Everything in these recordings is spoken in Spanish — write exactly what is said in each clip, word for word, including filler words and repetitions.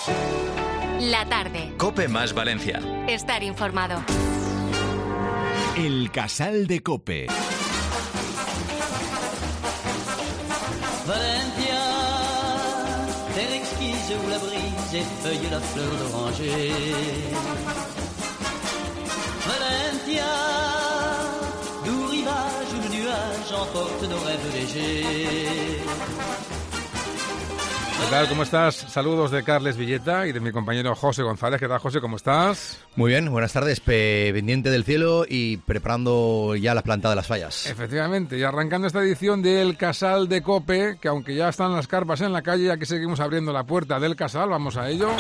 La tarde. COPE más Valencia. Estar informado. El Casal de COPE. Valencia, terre exquise où la brise effeuille la fleur d'oranger. Valencia, doux rivage où le nuage emporte nos rêves légers. ¿Qué tal? ¿Cómo estás? Saludos de Carles Villeta y de mi compañero José González. ¿Qué tal, José? ¿Cómo estás? Muy bien, buenas tardes. Pe- pendiente del cielo y preparando ya la plantada de las fallas. Efectivamente, y arrancando esta edición del Casal de COPE, que aunque ya están las carpas en la calle, ya que seguimos abriendo la puerta del Casal, vamos a ello.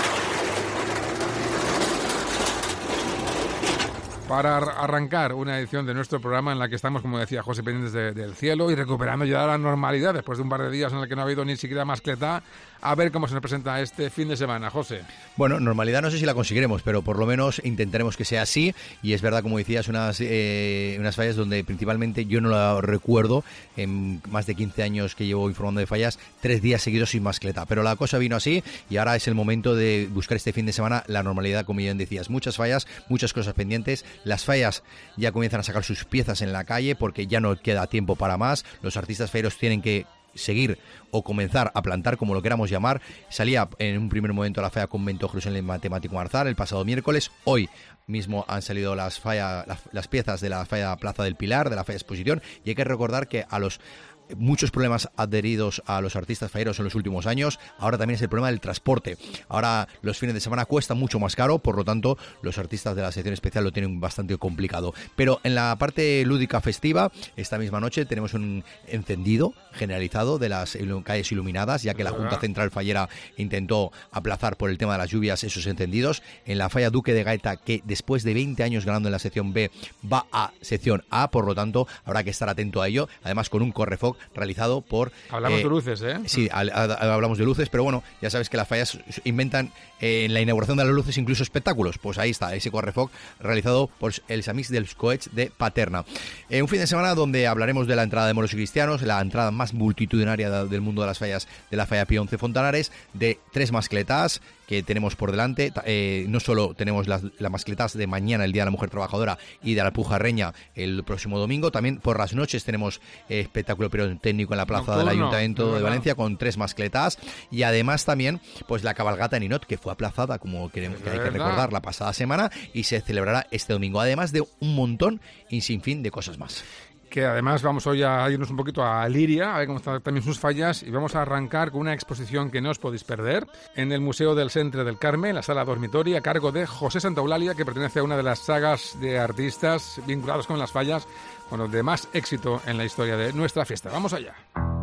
Para arrancar una edición de nuestro programa en la que estamos, como decía José, pendientes de, del cielo y recuperando ya la normalidad después de un par de días en el que no ha habido ni siquiera mascletá. A ver cómo se nos presenta este fin de semana, José. Bueno, normalidad no sé si la conseguiremos, pero por lo menos intentaremos que sea así. Y es verdad, como decías, unas, eh, unas fallas donde principalmente yo no la recuerdo, en más de quince años que llevo informando de fallas, tres días seguidos sin mascletá. Pero la cosa vino así y ahora es el momento de buscar este fin de semana la normalidad, como bien decías. Muchas fallas, muchas cosas pendientes. Las fallas ya comienzan a sacar sus piezas en la calle porque ya no queda tiempo para más. Los artistas falleros tienen que seguir o comenzar a plantar, como lo queramos llamar. Salía en un primer momento la falla Convento Jerusalén Matemático Marzal el pasado miércoles. Hoy mismo han salido las, falla, las, las piezas de la falla Plaza del Pilar, de la falla Exposición, y hay que recordar que a los muchos problemas adheridos a los artistas falleros en los últimos años, ahora también es el problema del transporte. Ahora los fines de semana cuesta mucho más caro, por lo tanto los artistas de la sección especial lo tienen bastante complicado. Pero en la parte lúdica festiva, esta misma noche tenemos un encendido generalizado de las calles iluminadas, ya que la Junta Central Fallera intentó aplazar por el tema de las lluvias esos encendidos. En la falla Duque de Gaeta, que después de veinte años ganando en la sección B, va a sección A, por lo tanto habrá que estar atento a ello, además con un correfoc realizado por... Hablamos eh, de luces, ¿eh? Sí, a, a, hablamos de luces, pero bueno, ya sabes que las fallas inventan eh, en la inauguración de las luces incluso espectáculos. Pues ahí está, ese correfoc realizado por el Samix dels Coets de Paterna. Eh, un fin de semana donde hablaremos de la entrada de moros y cristianos, la entrada más multitudinaria de, del mundo de las fallas, de la falla Pío once Fontanares, de tres mascletás que tenemos por delante. Eh, no solo tenemos las, las mascletás de mañana, el Día de la Mujer Trabajadora, y de la Pujarreña el próximo domingo, también por las noches tenemos eh, espectáculo técnico en la plaza Nocturno, del Ayuntamiento de, de Valencia con tres mascletás, y además también pues la cabalgata Ninot, que fue aplazada, como queremos, que hay que recordar, la pasada semana, y se celebrará este domingo, además de un montón y sin fin de cosas más. Que además vamos hoy a irnos un poquito a Liria, a ver cómo están también sus fallas, y vamos a arrancar con una exposición que no os podéis perder en el Museo del Centre del Carme, en la sala dormitoria, a cargo de José Santaeulàlia, que pertenece a una de las sagas de artistas vinculados con las fallas, bueno, de más éxito en la historia de nuestra fiesta. Vamos allá.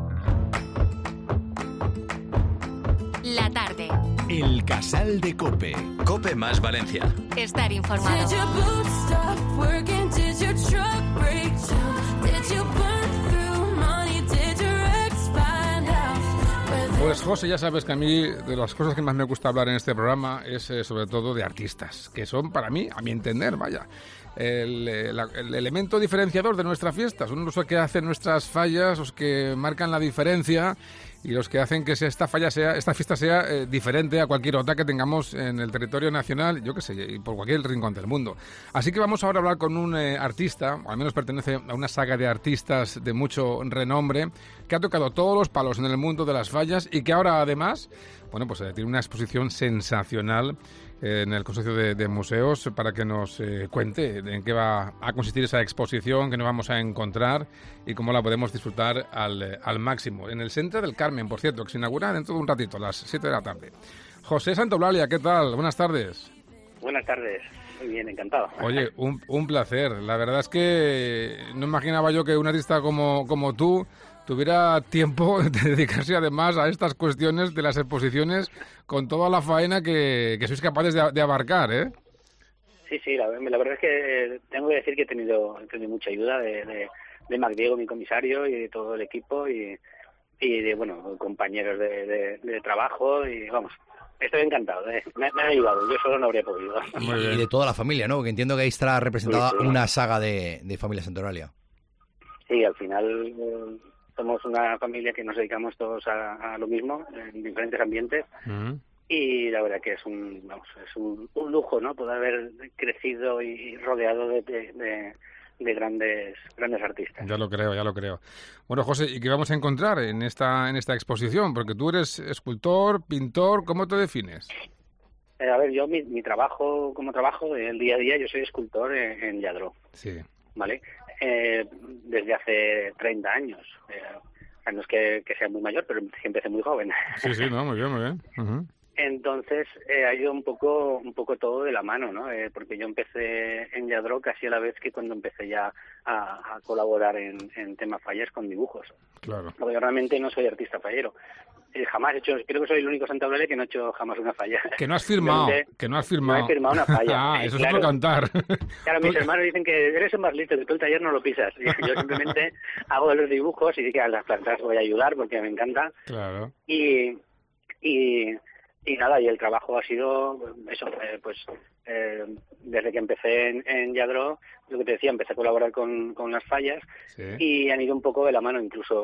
La tarde. El Casal de COPE. COPE más Valencia. Estar informado. Pues José, ya sabes que a mí de las cosas que más me gusta hablar en este programa es eh, sobre todo de artistas, que son para mí, a mi entender, vaya, el, el, el elemento diferenciador de nuestra fiesta. Son los que hacen nuestras fallas, los que marcan la diferencia y los que hacen que esta falla sea, esta fiesta sea eh, diferente a cualquier otra que tengamos en el territorio nacional, yo qué sé, y por cualquier rincón del mundo. Así que vamos ahora a hablar con un eh, artista, o al menos pertenece a una saga de artistas de mucho renombre, que ha tocado todos los palos en el mundo de las fallas y que ahora además, bueno, pues eh, tiene una exposición sensacional en el Consorcio de, de Museos para que nos eh, cuente en qué va a consistir esa exposición, qué nos vamos a encontrar y cómo la podemos disfrutar al, al máximo. En el Centre del Carmen, por cierto, que se inaugura dentro de un ratito, a las siete de la tarde. José Santaeulàlia, ¿qué tal? Buenas tardes. Buenas tardes. Muy bien, encantado. Oye, un, un placer. La verdad es que no imaginaba yo que un artista como, como tú tuviera tiempo de dedicarse además a estas cuestiones de las exposiciones con toda la faena que, que sois capaces de, de abarcar, ¿eh? Sí, sí, la, la verdad es que tengo que decir que he tenido, he tenido mucha ayuda de, de, de Mac Diego, mi comisario, y de todo el equipo, y, y de, bueno, compañeros de, de, de trabajo, y vamos, estoy encantado, ¿eh? me, me han ayudado, yo solo no habría podido. Y de toda la familia, ¿no? Porque entiendo que ahí estará representada sí, sí. una saga de, de familia Santaeulàlia. Sí, al final eh, somos una familia que nos dedicamos todos a, a lo mismo, en diferentes ambientes, uh-huh. y la verdad que es un vamos, es un, un lujo, ¿no? Poder haber crecido y rodeado de, de, de, de grandes grandes artistas. Ya lo creo, ya lo creo. Bueno, José, ¿y qué vamos a encontrar en esta en esta exposición? Porque tú eres escultor, pintor, ¿cómo te defines? Eh, a ver, yo mi, mi trabajo, como trabajo, el día a día, yo soy escultor en, en Lladró, Sí. ¿vale? Eh, desde hace treinta años. Eh, o sea, no es que, que sea muy mayor, pero empecé muy joven. Sí, sí, no, muy bien, muy bien. Uh-huh. Entonces eh, ha ido un poco un poco todo de la mano, ¿no? Eh, porque yo empecé en Lladró casi a la vez que cuando empecé ya a, a colaborar en, en temas fallas con dibujos. Claro. Porque yo realmente no soy artista fallero. Eh, jamás he hecho, creo que soy el único santablere que no he hecho jamás una falla. Que no has firmado, Realmente, que no has firmado. No he firmado una falla. Ah, eso claro, es otro cantar. Claro, mis hermanos dicen que eres el más listo, que tú el taller no lo pisas. Y yo simplemente hago los dibujos y sí que a las plantas voy a ayudar porque me encanta. Claro. Y, y, y nada, y el trabajo ha sido eso, eh, pues eh, desde que empecé en, en Lladró, lo que te decía, empecé a colaborar con, con las fallas Sí. y han ido un poco de la mano, incluso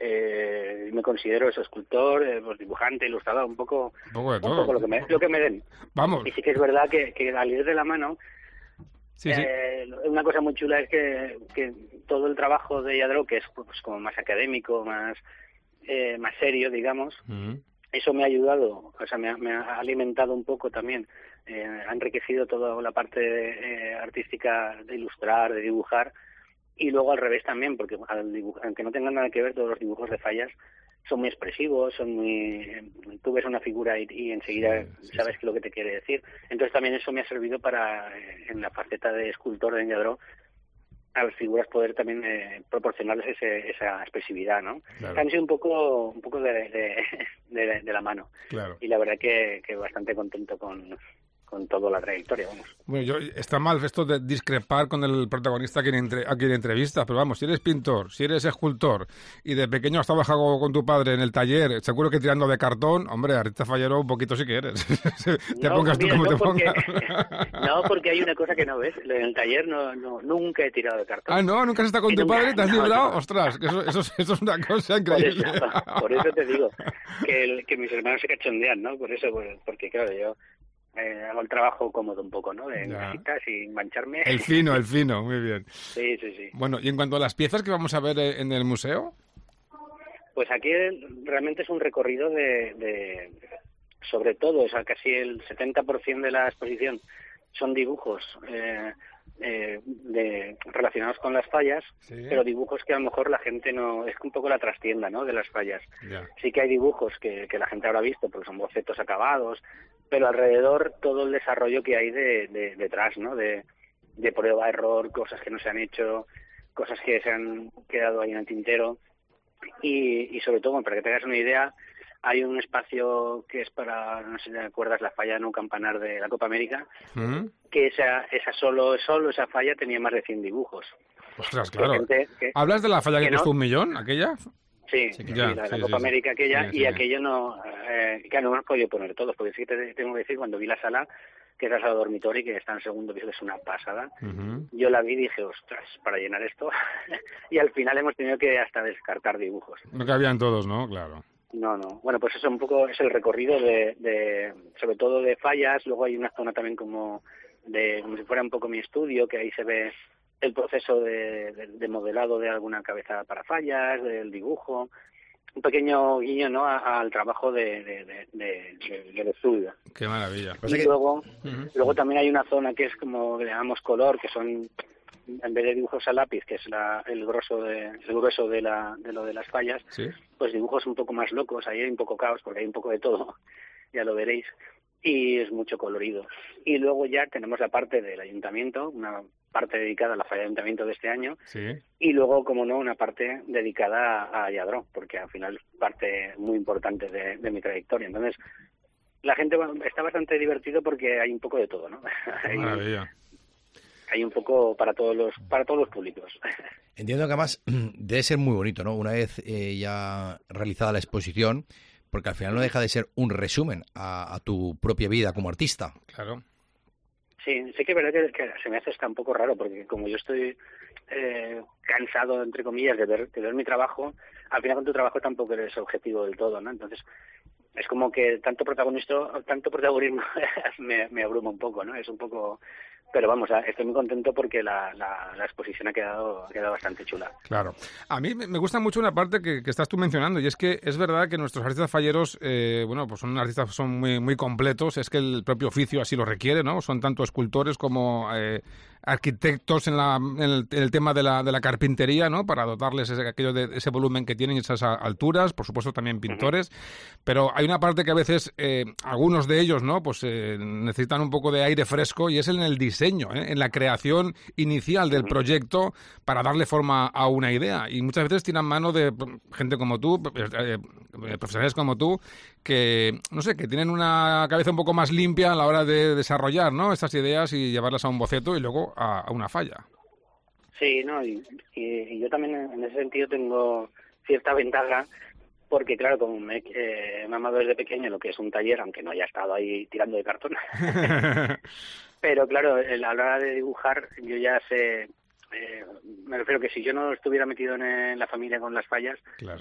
eh, me considero eso, escultor, eh, pues dibujante, ilustrador, un poco, Un poco de un todo. poco lo que me, lo que me den. Vamos. Y sí que es verdad que, que al ir de la mano, Sí, sí. eh, una cosa muy chula es que, que todo el trabajo de Lladró, que es pues como más académico, más eh, más serio, digamos, Uh-huh. eso me ha ayudado, o sea, me ha, me ha alimentado un poco también, eh, ha enriquecido toda la parte eh, artística de ilustrar, de dibujar, y luego al revés también, porque al dibuj- aunque no tengan nada que ver, todos los dibujos de fallas son muy expresivos, son muy... Tú ves una figura y, y enseguida Sí, sí, sabes sí. qué es lo que te quiere decir. Entonces también eso me ha servido para, eh, en la faceta de escultor de Lladró, a las figuras poder también eh, proporcionarles ese, esa expresividad, ¿no? Claro. Han sido un poco un poco de, de, de, de la mano. Claro. Y la verdad que, que bastante contento con, con toda la trayectoria, vamos. Bueno, yo, está mal esto de discrepar con el protagonista a quien, entre, a quien entrevistas, pero vamos, si eres pintor, si eres escultor y de pequeño has trabajado con tu padre en el taller, seguro que tirando de cartón, hombre, artista fallero un poquito si quieres. Te No, pongas tú mira, como no te porque, pongas. no, porque hay una cosa que no ves. En el taller no, no nunca he tirado de cartón. Ah, no, nunca has estado con Y tu nunca- padre y te has no, librado. no. Ostras, que eso, eso, es- eso es una cosa Por eso, increíble. por eso te digo que, el- que mis hermanos se cachondean, ¿no? Por eso, pues, porque claro, yo eh, hago el trabajo cómodo un poco, ¿no? En Ya. casita, sin mancharme. El fino, el fino, muy bien. Sí, sí, sí. Bueno, y en cuanto a las piezas que vamos a ver eh, en el museo, Pues aquí el- realmente es un recorrido de, de, sobre todo, o sea, casi el setenta por ciento de la exposición son dibujos eh, eh, de, relacionados con las fallas, Sí. pero dibujos que a lo mejor la gente no, es un poco la trastienda, ¿no?, de las fallas. ya. Sí que hay dibujos que, que la gente habrá visto porque son bocetos acabados, pero alrededor todo el desarrollo que hay de, de, detrás, ¿no?, de, de prueba, error, cosas que no se han hecho, cosas que se han quedado ahí en el tintero. Y, y sobre todo, bueno, para que te hagas una idea, hay un espacio que es para, no sé si te acuerdas, la falla no campanar de la Copa América, ¿Mm? que esa esa solo solo esa falla tenía más de cien dibujos. Ostras, Que claro. gente que- ¿Hablas de la falla que, que no- costó un millón, aquella? Sí, Sí, sí, ya, la, la sí, Copa sí, sí. América aquella, Sí, sí, y sí. aquello no, eh, que no hemos podido poner todos, porque sí que te tengo que decir, cuando vi la sala, que es la sala dormitorio, que está en el segundo piso, que es una pasada, Ujú. yo la vi y dije, ostras, para llenar esto, y al final hemos tenido que hasta descartar dibujos. No cabían todos, ¿no? Claro. No, no. Bueno, pues eso un poco es el recorrido de, de, sobre todo de fallas. Luego hay una zona también como de, como si fuera un poco mi estudio, que ahí se ve el proceso de, de, de modelado de alguna cabeza para fallas, del dibujo. Un pequeño guiño, ¿no?, a- al trabajo de, de, de, de- de- del estudio. Qué maravilla. Pasa Y que- luego, Ujú. luego también hay una zona que es como le llamamos color, que son, en vez de dibujos a lápiz, que es la, el grueso de, el grueso de la, de lo de las fallas, Sí. pues dibujos un poco más locos, ahí hay un poco caos porque hay un poco de todo, ya lo veréis, y es mucho colorido. Y luego ya tenemos la parte del ayuntamiento, una parte dedicada a la falla de ayuntamiento de este año, Sí. y luego, como no, una parte dedicada a, a Lladró, porque al final es parte muy importante de, de mi trayectoria. Entonces, la gente bueno, está bastante divertido porque hay un poco de todo, ¿no? Qué hay, maravilla. hay un poco para todos los para todos los públicos. Entiendo que además debe ser muy bonito, ¿no? Una vez eh, ya realizada la exposición, porque al final no deja de ser un resumen a, a tu propia vida como artista. Claro. Sí, sí que es verdad que, que se me hace hasta un poco raro, porque como yo estoy eh, cansado, entre comillas, de ver, de ver mi trabajo, al final con tu trabajo tampoco eres objetivo del todo, ¿no? Entonces, es como que tanto protagonismo, tanto protagonismo me, me abruma un poco, ¿no? Es un poco... Pero vamos, estoy muy contento porque la, la, la exposición ha quedado, ha quedado bastante chula. Claro. A mí me gusta mucho una parte que, que estás tú mencionando, y es que es verdad que nuestros artistas falleros, eh, bueno, pues son artistas son muy, muy completos, es que el propio oficio así lo requiere, ¿no? Son tanto escultores como eh, arquitectos en, la, en, el, en el tema de la, de la carpintería, ¿no? Para dotarles ese, aquello de ese volumen que tienen y esas alturas, por supuesto también pintores, uh-huh. Pero hay una parte que a veces eh, algunos de ellos, ¿no? Pues eh, necesitan un poco de aire fresco, y es en el diseño. Diseño, ¿eh? En la creación inicial del proyecto para darle forma a una idea. Y muchas veces tiran mano de gente como tú, eh, profesionales como tú, que, no sé, que tienen una cabeza un poco más limpia a la hora de desarrollar, ¿no? Estas ideas y llevarlas a un boceto y luego a, a una falla. Sí, no, y, y, y yo también en ese sentido tengo cierta ventaja, porque claro, como me, eh, me he amado desde pequeño lo que es un taller, aunque no haya estado ahí tirando de cartón. Pero claro, a la hora de dibujar yo ya sé, eh, me refiero que si yo no estuviera metido en, en la familia con las fallas, claro.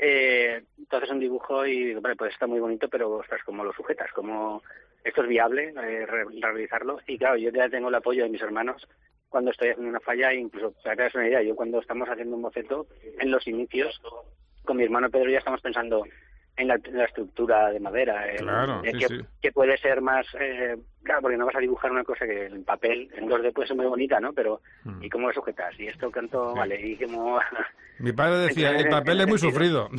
eh, entonces un dibujo y vale, pues está muy bonito, pero ostras, ¿cómo lo sujetas? ¿Cómo esto es viable, eh, re- realizarlo? Y claro, yo ya tengo el apoyo de mis hermanos cuando estoy haciendo una falla, incluso para que te hagas una idea, yo cuando estamos haciendo un boceto, en los inicios, con mi hermano Pedro ya estamos pensando en la, en la estructura de madera, en, claro, en sí, que, sí. que puede ser más, eh, claro, porque no vas a dibujar una cosa que en papel, en dos D puede ser muy bonita, ¿no? Pero, hmm. ¿y cómo lo sujetas? Y esto canto, sí. Vale, y como... Mi padre decía, el papel es muy sufrido.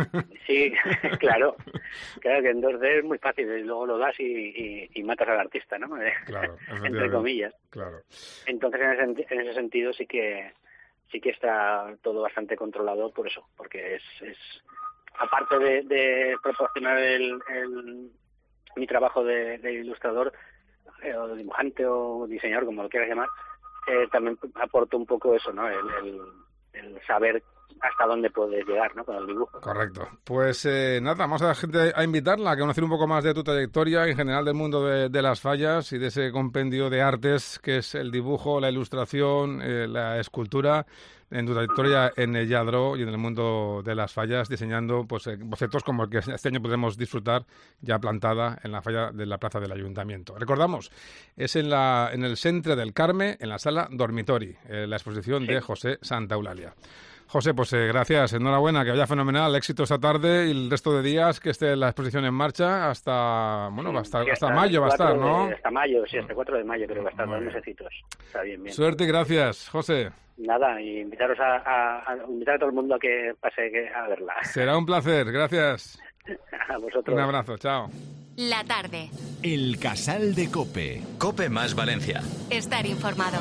Sí, claro, claro que en dos D es muy fácil, y luego lo das y, y, y matas al artista, ¿no? Claro, entre comillas. Claro. Entonces, en ese, en ese sentido sí que sí que está todo bastante controlado por eso, porque es... es aparte de, de proporcionar el, el, mi trabajo de, de ilustrador, eh, o de dibujante o diseñador, como lo quieras llamar, eh, también aporto un poco eso, ¿no? El, el, el saber hasta dónde puedes llegar, ¿no? Con el dibujo. Correcto. Pues eh, nada, vamos a la gente a invitarla a conocer un poco más de tu trayectoria en general del mundo de, de las fallas y de ese compendio de artes que es el dibujo, la ilustración, eh, la escultura. En tu trayectoria en el Lladró y en el mundo de las fallas, diseñando pues bocetos como el que este año podremos disfrutar ya plantada en la falla de la plaza del Ayuntamiento. Recordamos, es en la en el Centre del Carme, en la sala Dormitori, eh, la exposición sí. de José Santaeulalia. José, pues eh, gracias, enhorabuena, que vaya fenomenal, éxito esta tarde y el resto de días que esté la exposición en marcha hasta, bueno, hasta, sí, hasta, hasta mayo va a estar, ¿no? De, hasta mayo, sí, hasta el cuatro de mayo creo que va a estar, dos mesecitos. Está bien, bien. Suerte y gracias, José. Nada, y invitaros a, a, a invitar a todo el mundo a que pase a verla. Será un placer, gracias. A vosotros. Un abrazo, chao. La tarde. El Casal de COPE. COPE más Valencia. Estar informado.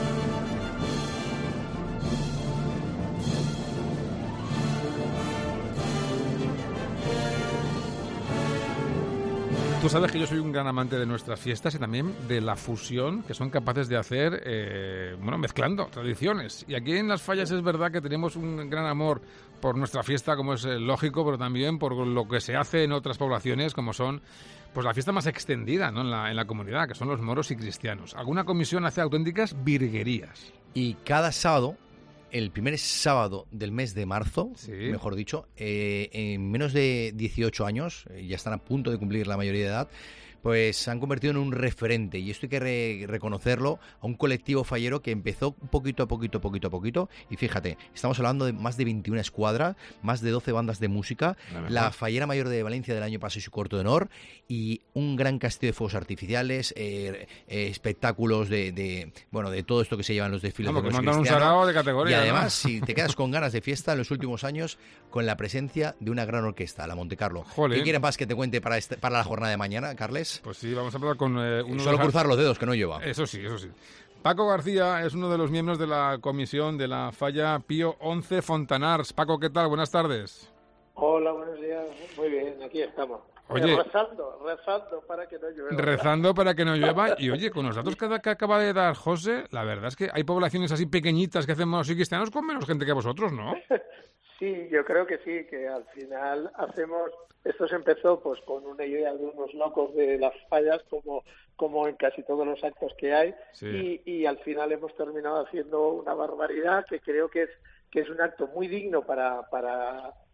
Tú sabes que yo soy un gran amante de nuestras fiestas y también de la fusión que son capaces de hacer, eh, bueno, mezclando tradiciones. Y aquí en Las Fallas es verdad que tenemos un gran amor por nuestra fiesta, como es lógico, pero también por lo que se hace en otras poblaciones, como son pues la fiesta más extendida, ¿no? en, la, en la comunidad, que son los moros y cristianos. Alguna comisión hace auténticas virguerías. Y cada sábado, el primer sábado del mes de marzo, sí. mejor dicho, eh, en menos de dieciocho años, eh, ya están a punto de cumplir la mayoría de edad, pues se han convertido en un referente, y esto hay que re- reconocerlo, a un colectivo fallero que empezó poquito a poquito, poquito a poquito, y fíjate, estamos hablando de más de veintiuna escuadras, más de doce bandas de música, la, la Fallera Mayor de Valencia del año pasado y su corto de honor, y un gran castillo de fuegos artificiales, eh, eh, espectáculos de, de, bueno, de todo esto que se llevan los desfiles. Vamos, de que los mandan un cristianos. sarao de categoría. Y además, ¿no? si te quedas con ganas de fiesta en los últimos años, con la presencia de una gran orquesta, la Monte Carlo. Jolín. ¿Qué quieres más que te cuente para, este, para la jornada de mañana, Carles? Pues sí, vamos a hablar con eh, uno Solo de cruzar los dedos, que no lleva. Eso sí, eso sí. Paco García es uno de los miembros de la comisión de la falla Pío once Fontanars. Paco, ¿qué tal? Buenas tardes. Hola, buenos días. Muy bien, aquí estamos. Oye, rezando, rezando para que no llueva. Rezando para que no llueva. Y oye, con los datos que, que acaba de dar José, la verdad es que hay poblaciones así pequeñitas que hacen moros y cristianos con menos gente que vosotros, ¿no? Sí, yo creo que sí, que al final hacemos... Esto se empezó pues con una idea de unos locos de las fallas, como, como en casi todos los actos que hay, sí. y, y al final hemos terminado haciendo una barbaridad que creo que es que es un acto muy digno para, para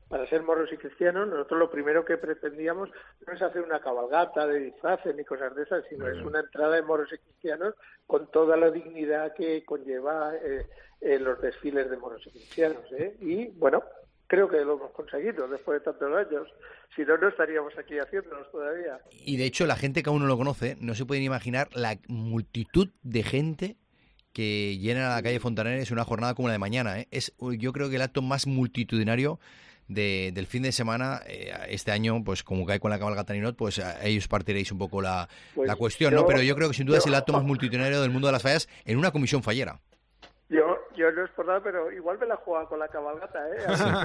para ser moros y cristianos, nosotros lo primero que pretendíamos no es hacer una cabalgata de disfraces ni cosas de esas, sino es una entrada de moros y cristianos con toda la dignidad que conlleva eh, eh, los desfiles de moros y cristianos, ¿eh? Y bueno, creo que lo hemos conseguido después de tantos años. Si no, no estaríamos aquí haciéndolos todavía. Y de hecho, la gente que aún no lo conoce, no se pueden imaginar la multitud de gente que llena la calle Fontaneres una jornada como la de mañana, ¿eh? Es, yo creo que el acto más multitudinario de, del fin de semana. Eh, este año, pues como cae con la cabalgata Ninot, pues a ellos partiréis un poco la, pues la cuestión, yo, ¿no? Pero yo creo que sin duda yo, es el acto más multitudinario del mundo de las fallas en una comisión fallera. Yo, yo no es por nada, pero igual me la juega con la cabalgata, ¿eh?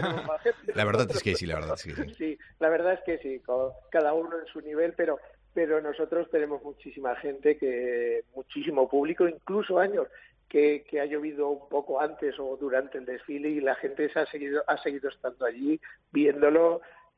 La verdad es que sí, la verdad es que sí. Sí, la verdad es que sí, cada uno en su nivel, pero pero nosotros tenemos muchísima gente, que muchísimo público, incluso años que, que ha llovido un poco antes o durante el desfile y la gente se ha seguido ha seguido estando allí viéndolo.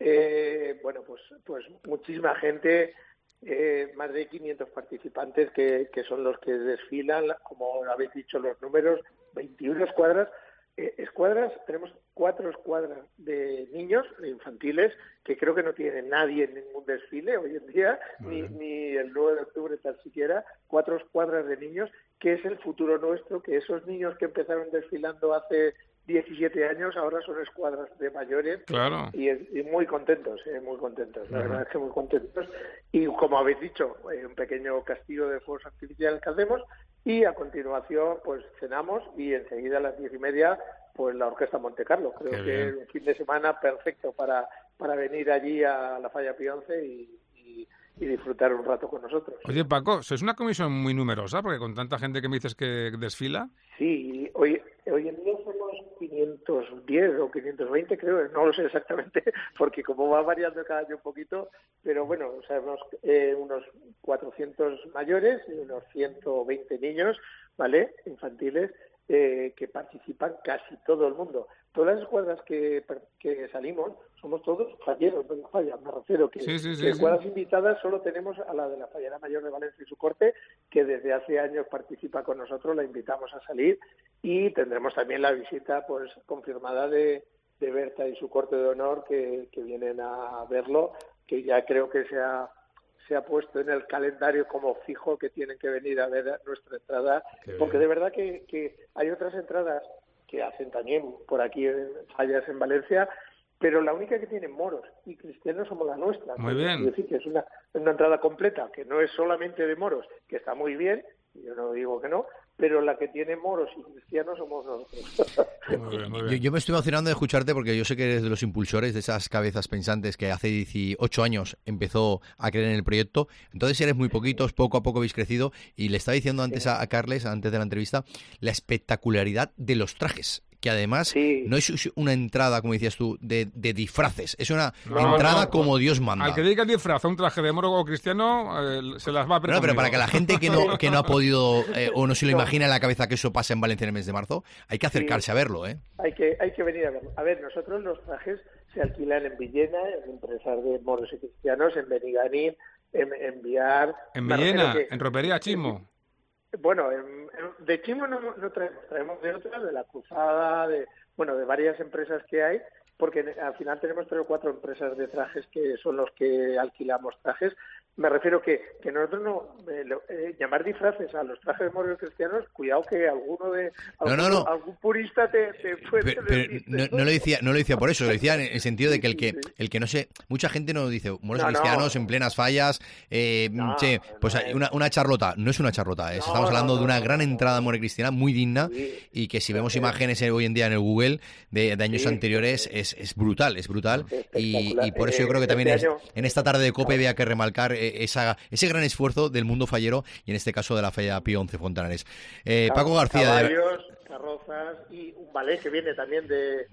Eh, bueno, pues pues muchísima gente. Eh, más de quinientos participantes que, que son los que desfilan, como habéis dicho los números, veintiuna escuadras. Eh, escuadras, tenemos cuatro escuadras de niños, de infantiles, que creo que no tiene nadie en ningún desfile hoy en día, ni, ni el nueve de octubre tan siquiera, cuatro escuadras de niños, que es el futuro nuestro, que esos niños que empezaron desfilando hace diecisiete años, ahora son escuadras de mayores. Claro. y, y muy contentos, eh, muy contentos, la uh-huh. verdad es que muy contentos. Y como habéis dicho, eh, un pequeño castigo de fuegos artificiales que hacemos, y a continuación pues cenamos y enseguida a las diez y media pues la Orquesta Monte Carlo. Creo Qué que es un fin de semana perfecto para, para venir allí a la Falla Pío once y, y, y disfrutar un rato con nosotros. Oye, Paco, sois una comisión muy numerosa, porque con tanta gente que me dices que desfila. Sí, hoy, hoy en día somos quinientos diez o quinientos veinte, creo, no lo sé exactamente, porque como va variando cada año un poquito, pero bueno, sabemos eh, unos cuatrocientos mayores y unos ciento veinte niños, ¿vale?, infantiles, eh, que participan casi todo el mundo. Todas las escuadras que, que salimos somos todos falleros de la falla, me refiero que, sí, sí, sí, que escuadras sí. invitadas solo tenemos a la de la Fallera Mayor de Valencia y su corte, que desde hace años participa con nosotros, la invitamos a salir, y tendremos también la visita pues confirmada de, de Berta y su corte de honor, que, que vienen a verlo, que ya creo que se ha se ha puesto en el calendario como fijo que tienen que venir a ver nuestra entrada, Qué porque bien. De verdad que, que hay otras entradas que hacen también por aquí en fallas en Valencia, pero la única que tienen moros y cristianos somos la nuestra. Muy bien. Es decir, que es una, una entrada completa, que no es solamente de moros, que está muy bien, yo no digo que no, pero la que tiene moros y cristianos somos nosotros. Muy bien, muy bien. Yo, yo me estoy emocionando de escucharte, porque yo sé que eres de los impulsores, de esas cabezas pensantes que hace dieciocho años empezó a creer en el proyecto. Entonces eres muy poquitos, poco a poco habéis crecido, y le estaba diciendo antes a, a Carles, antes de la entrevista, la espectacularidad de los trajes, que además sí. no es una entrada, como decías tú, de, de disfraces, es una no, entrada no, como Dios manda. Al que diga disfraz a un traje de moro o cristiano, eh, se las va a preparar. No, pero para que la gente que no que no ha podido eh, o no se lo no. imagina en la cabeza que eso pasa en Valencia en el mes de marzo, hay que acercarse sí. a verlo, ¿eh? Hay que hay que venir a verlo. A ver, nosotros los trajes se alquilan en Villena, en empresas de moros y cristianos, en Beniganín, en, en Viar... En Villena, que, en Ropería Chismo. Bueno, en, en, de Chismo no, no traemos, traemos de otras, de La Cruzada, de bueno, de varias empresas que hay, porque al final tenemos tres o cuatro empresas de trajes que son los que alquilamos trajes. Me refiero que, que nosotros no... Eh, lo, eh, llamar disfraces a los trajes de moros cristianos, cuidado que alguno de... Alguno, no, no, no. Algún purista te, te puede... Pero, pero no, no, lo decía, no lo decía por eso, lo decía en el sentido de que el que el que no sé... Mucha gente no dice moros no, cristianos no. en plenas fallas, eh, no, che, pues no, una, una charlota. No es una charlota, es, no, estamos hablando no, no, de una gran entrada moro cristiana muy digna, sí, y que si vemos sí. imágenes hoy en día en el Google de, de años sí, anteriores es, es brutal, es brutal. Y, y por eso yo creo que también este es, en esta tarde de COPE había que remarcar esa, ese gran esfuerzo del mundo fallero, y en este caso de la Falla Pío once Fontaneres. Eh, Paco García... Caballos, de... carrozas y un ballet que viene también de...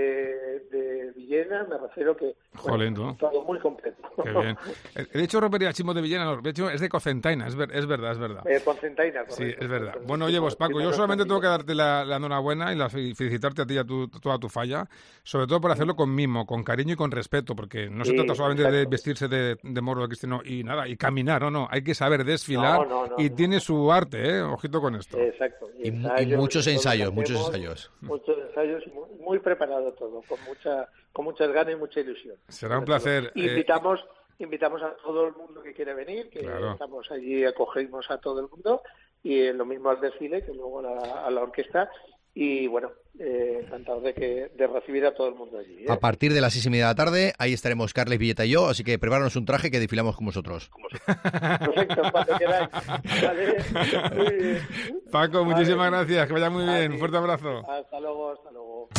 De, de Villena, me refiero que Jolín, ¿no? todo muy completo. Qué bien. He dicho Ropería Chismo de Villena, no, de hecho es de Cocentaina, es, ver, es verdad, es verdad. Eh, Cocentaina, correcto. Sí, es verdad. Bueno, oye, pues Paco, yo solamente tengo que darte la, la enhorabuena y la, felicitarte a ti y a tu, toda tu falla, sobre todo por hacerlo con mimo, con cariño y con respeto, porque no sí, se trata solamente exacto. de vestirse de, de moro de cristiano y nada, y caminar, no, no, hay que saber desfilar, no, no, no, y no. tiene su arte, ¿eh? Ojito con esto. Exacto. Y, ensayos, y muchos ensayos, muchos ensayos. Muchos ensayos y muy, muy preparado todo, con mucha con muchas ganas y mucha ilusión. Será un placer. Invitamos, eh... invitamos a todo el mundo que quiera venir, que claro. estamos allí, acogemos a todo el mundo, y lo mismo al desfile que luego a la, a la orquesta. Y bueno, eh, encantado de que de recibir a todo el mundo allí, ¿eh? A partir de las seis y media de la tarde, ahí estaremos Carles Villeta y yo, así que prepáranos un traje que desfilamos con vosotros. Perfecto, cuando queráis. Vale. Muy bien. Paco, muchísimas vale. gracias, que vaya muy bien. Un fuerte abrazo. Hasta luego, hasta luego.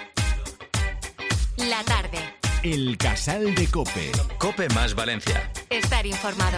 La tarde. El Casal de COPE. COPE más Valencia. Estar informado.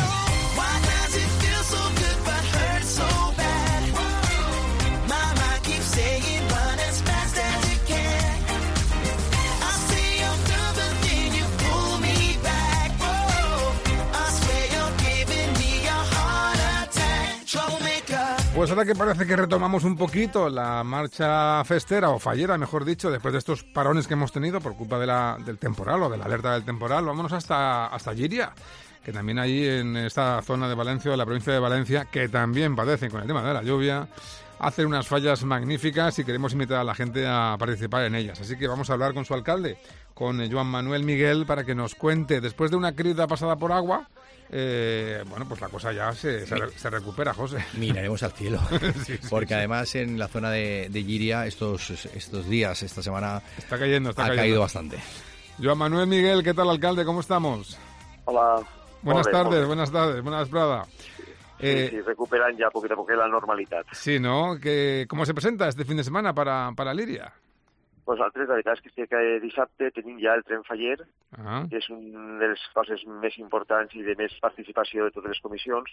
Pues ahora que parece que retomamos un poquito la marcha festera o fallera, mejor dicho, después de estos parones que hemos tenido por culpa de la, del temporal o de la alerta del temporal, vámonos hasta, hasta Llíria, que también allí en esta zona de Valencia, de la provincia de Valencia, que también padecen con el tema de la lluvia, hacen unas fallas magníficas y queremos invitar a la gente a participar en ellas. Así que vamos a hablar con su alcalde, con Joan Manuel Miguel, para que nos cuente, después de una crida pasada por agua, Eh, bueno, pues la cosa ya se, se, se recupera, José. Miraremos al cielo. sí, sí, porque sí. además en la zona de, de Llíria estos, estos días, esta semana está cayendo, está ha cayendo. caído bastante. Joan Manuel Miguel, ¿qué tal, alcalde? ¿Cómo estamos? Hola. Buenas Molt bé, tardes, molt bé. buenas tardes, buenas Prada. Sí, eh, sí, recuperan ya poquito a poco la normalidad. Sí, ¿no? Que, ¿Cómo se presenta este fin de semana para, para Llíria? Pues nosaltres, la veritat és que este que dissabte tenim ja el tren faller, ah. que és una de les coses més importants i de més participació de totes les comissions,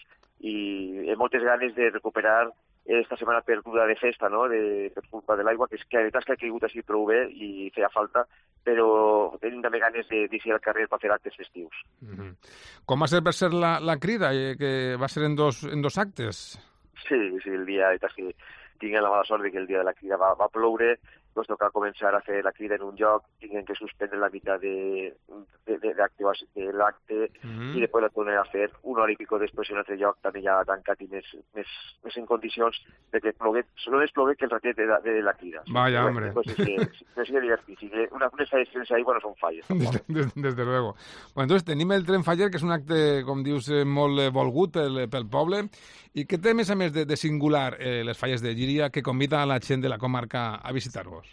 i amb moltes ganes de recuperar esta setmana perduda de festa, no?, de, per culpa de l'aigua, que és que la veritat és que ha caigut així prou bé i feia falta, però tenim també ganes de deixar al carrer per fer actes festius. Uh-huh. Com va ser per ser la, la crida, que va ser en dos, en dos actes? Sí, sí, el dia, la veritat és que tinguem la mala sort de que el dia de la crida va, va ploure, nos toca començar a fer la crida en un lloc, tinguem que suspendre la mitad de, de, de, de, de l'acte mm. i després la tornem a fer una hora i pico després en un altre lloc, també ja tancat i més, més, més en condicions de que plogué, només plogué que el ratet de, de, de la crida. Vaya, sí, hombre. Pues es que, que sigue divertit, sí, que una, unes falles sense aigua no són falles. Desde, desde, desde luego. Bueno, entonces tenim el tren faller, que és un acte, com dius, molt volgut pel, pel poble, i què té, més a més de, de singular eh, les falles de Llíria que convida a la gent de la comarca a visitar-vos?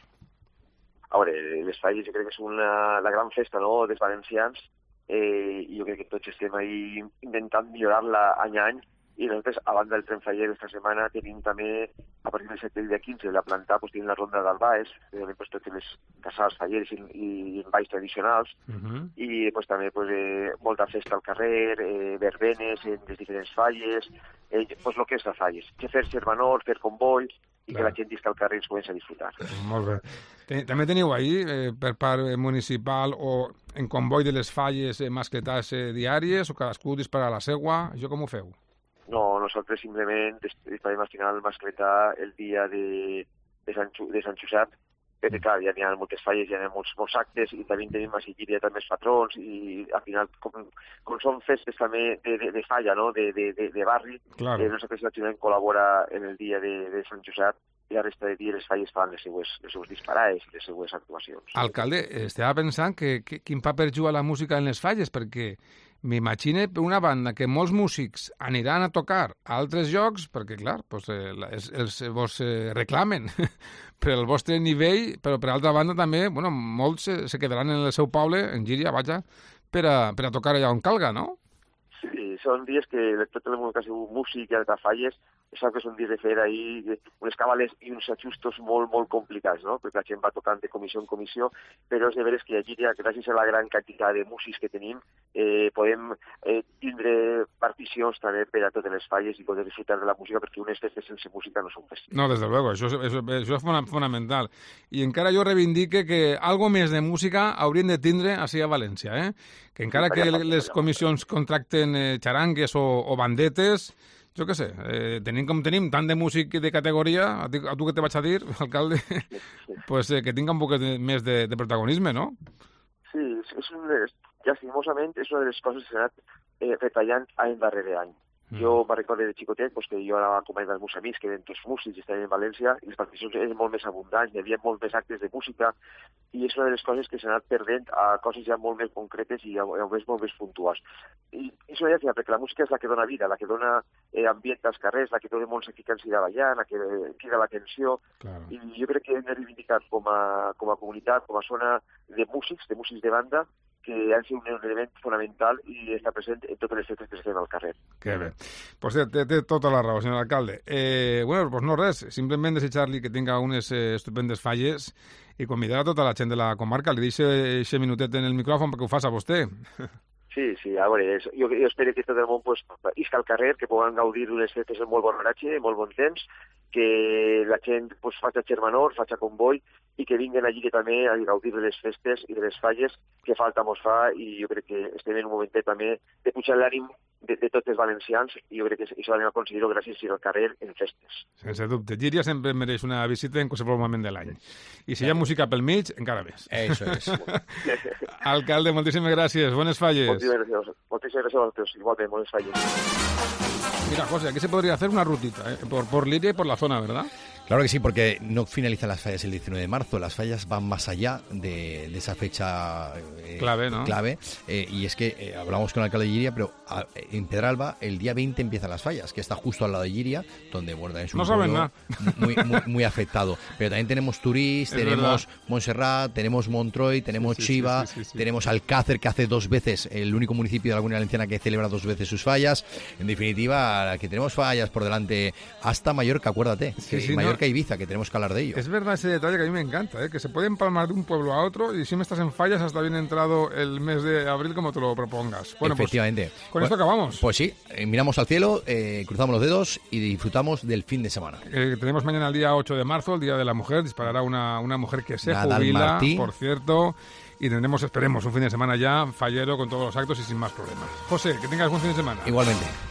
A veure, les falles jo crec que és una, la gran festa, no?, dels valencians, eh, i jo crec que tots estem ahí intentant millorar-la any a any, i nosaltres, a banda del tren faller esta setmana, tenim també, a partir del set del dia quinze, la planta, pues, tenim la ronda d'Albaes, que donem pues, totes les casals, falleres i, i balls tradicionals, uh-huh. i pues, també pues, eh, molta festa al carrer, eh, verbenes en les diferents falles, eh, pues, el que és la falles, que fer servanor, fer comboi, i que la gent isca al carrer ens comença a disfrutar. Molt bé. També teniu ahir, eh, per part municipal o en comboi de les falles, eh, mascletats eh, diàries, o cadascú dispara a la seua? Això com ho feu? No, nosaltres simplement disparem al final mascletar el dia de, de, Sant, de Sant Josep, perquè clar, ja n'hi ha moltes falles, ja n'hi ha molts, molts actes, i també tenim a Llíria també els patrons, i al final, com, com són festes també de, de, de falla, no?, de, de, de, de barri, claro. eh, nosaltres l'Ajuntament col·labora en el dia de, de Sant Josep, i la resta de dies les falles fan les seues, les seues disparades i les seues actuacions. Alcalde, estava pensant que, que quin paper juga la música en les falles, perquè m'imagine, per una banda, que molts músics aniran a tocar a altres llocs, perquè, clar, pues, eh, els, els vos eh, reclamen per el vostre nivell, però, per altra banda, també, bueno, molts se, se quedaran en el seu poble, en Llíria, vaja, per a, per a tocar allà on calga, no? Sí, són dies que tot el món que ha sigut músic i de falles, sap que són dies de fer ahí unes cabales i uns ajustos molt, molt complicats, no?, perquè la gent va tocant de comissió en comissió, però és de veres que a Llíria, gràcies a la gran quantitat de músics que tenim, eh, podem eh, tindre particions també per a totes les falles i poder disfrutar de la música, perquè unes festes sense música no són festes. No, des de luego, això és, això, això és fonamental. I encara jo reivindique que algo més de música haurien de tindre així a València, eh? Que encara que les comissions contracten eh, xarangues o, o bandetes, jo què sé, eh, tenim com tenim tant de músic de categoria, a, ti, a tu que te vaig a dir, alcalde, sí, sí. pues eh, que tinga un poc de, més de, de protagonisme, no? Sí, és un, llàstimosament és una de les coses que s'ha anat eh, retallant any darrere any. Jo me recordo de xicotet pues, que jo anava acompanyant els meus amics, que eren tots músics i estaven en València, i les participacions eren molt més abundants, hi havia molt més actes de música, i és una de les coses que s'ha anat perdent a coses ja molt més concretes i a, a més molt més puntuals. I és una llàstima, perquè la música és la que dona vida, la que dona eh, ambient als carrers, la que dona molts aquí que ens irà ballant, la que crida l'atenció, claro. I jo crec que hem de reivindicar com a, com a comunitat, com a zona de músics, de músics de banda, que ha de ser un element fonamental i està present en totes les festes que s'estan al carrer. Que bé. Pues té, té, té tota la raó, senyor alcalde. Eh, bueno, pues no res, simplement desitjar-li que tinga unes eh, estupendes falles i convidar a tota la gent de la comarca. Li deixo aquest minutet en el micròfon perquè ho faci a vostè. Sí, sí, a veure, jo, jo espero que tot el món pues, isca al carrer, que puguem gaudir d'unes festes amb molt bon oratge, molt bon temps, que la gent pues, faci germanor, faci comboi, i que vinguin allí que també a gaudir de les festes i de les falles que falta mos fa, i jo crec que estem en un momentet també de pujar l'ànim de, de tots els valencians, i jo crec que això l'hem aconseguit gràcies a ir al carrer en festes. Sense dubte. Llíria sempre mereix una visita en qualsevol moment de l'any. I si hi ha música pel mig, encara més. Eso es. Alcalde, moltíssimes gràcies. Bones falles. Moltíssimes gràcies. Moltíssimes gràcies a vosaltres. Igualment, bones falles. Mira, José, aquí se podría hacer una rutita, ¿eh? por, por Llíria y por la zona, ¿verdad? Claro que sí, porque no finalizan las fallas el diecinueve de marzo, las fallas van más allá de, de esa fecha eh, clave, ¿no? clave eh, y es que eh, hablamos con el alcalde de Llíria, pero a, en Pedralba el día veinte empiezan las fallas, que está justo al lado de Llíria, donde bueno, es un no saben nada. Muy, muy, muy afectado. Pero también tenemos Turís, tenemos verdad. Montserrat, tenemos Montroi, tenemos sí, sí, Chiva, sí, sí, sí, sí. tenemos Alcácer, que hace dos veces, el único municipio de la Comunidad Valenciana que celebra dos veces sus fallas. En definitiva, que tenemos fallas por delante hasta Mallorca, acuérdate, sí, que sí, Mallorca no. y Ibiza, que tenemos que hablar de ello. Es verdad ese detalle que a mí me encanta, ¿eh? Que se puede empalmar de un pueblo a otro y si me estás en fallas hasta bien entrado el mes de abril como te lo propongas. Bueno, efectivamente. Pues, con bueno, esto acabamos. Pues sí, eh, miramos al cielo, eh, cruzamos los dedos y disfrutamos del fin de semana. Eh, tenemos mañana el día ocho de marzo, el Día de la Mujer, disparará una, una mujer que se Nadal jubila, Martí. Por cierto, y tendremos, esperemos, un fin de semana ya fallero con todos los actos y sin más problemas. José, que tengas buen fin de semana. Igualmente.